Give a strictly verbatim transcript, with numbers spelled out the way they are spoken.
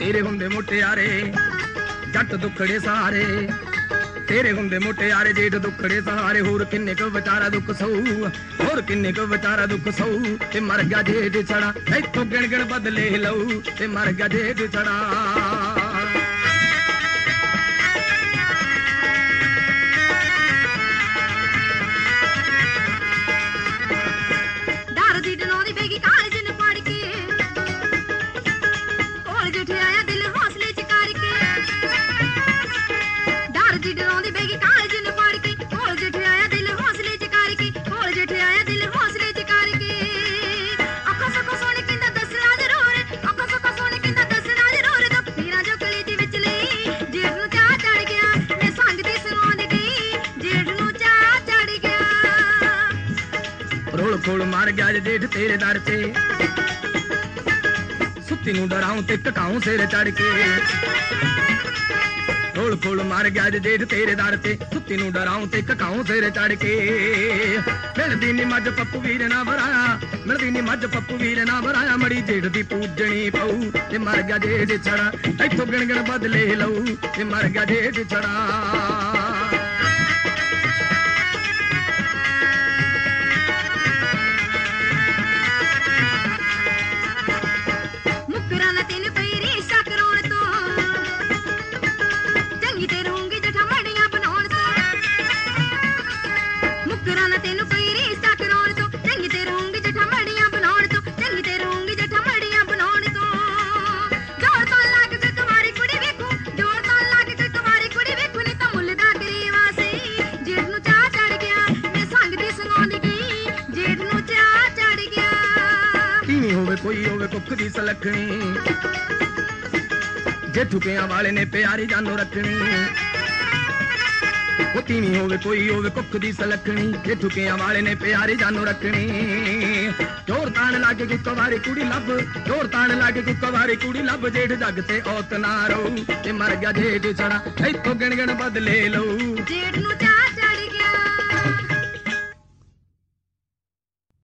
तेरे हुंदे मुटियारे जट दुखड़े सहारे, तेरे हुंदे मुटियारे जेठ दुखड़े सहारे। होर किन्ने क विचारा दुख सहू, होर किन्ने क विचारा दुख सहू। ते मर गया जेठ छड़ा इथों गिण गिण बदले लऊ, ते मर गया जेठ छड़ा। खोल मार गया जेठ तेरे दर ते, सुत्ती नूं डराऊं ते टकाऊं सिर चढ़ के। रोल खोल मार गया जेठ तेरे दर ते, सुत्ती नूं डराऊं ते टकाऊं सिर चढ़ के। मिलदी नी मज पप्पू वीर ना भराया, मिलदी नी मज पप्पू वीर ना भराया। मड़ी जेठ दी पूजनी पऊ, ते मर गया जेठ छड़ा इथों गिण गिण बदले लऊ, ते मर गया जेठ छड़ा। कोई होवे कुख दी सलखनी, जे ठुकियां वाले ने प्यारी जानो रखनी। वो तीनी होवे कोई होवे कुख दी सलखनी, जे ठुकियां वाले ने प्यारी जानो रखनी। जोर तान लागे कि कवारी कुड़ी लब, जोर तान लागे कि कवारी कुड़ी लब। जेठ जग ते औत ना रहू, ते मर गया जेठ छड़ा इथों गिण गिण बदले लऊ। जेठ नूं